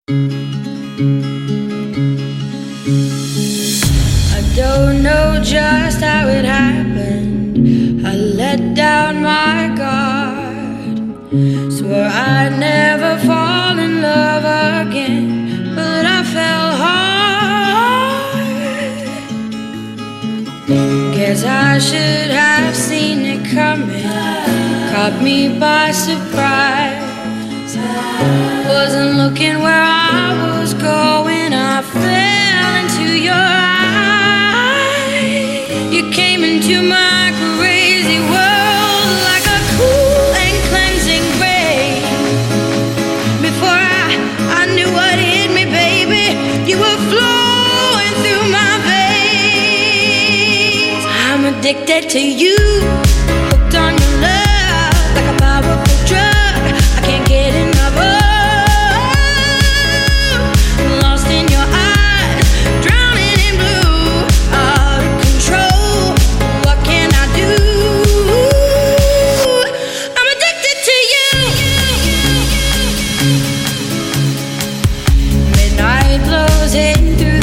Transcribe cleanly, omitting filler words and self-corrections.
I don't know just how it happened. I let down my guard. Swore I'd never fall in love again, but I fell hard. Guess I should have seen it coming. Caught me by surprise. Wasn't looking where I was going. I fell into your eyes. You came into my crazy world like a cool and cleansing rain. Before I knew what hit me, baby, you were flowing through my veins. I'm addicted to you, hooked on your love like a powerful drug. I can't get enough of. Lost in your eyes, drowning in blue, out of control. What can I do? I'm addicted to you. Midnight blows hitting through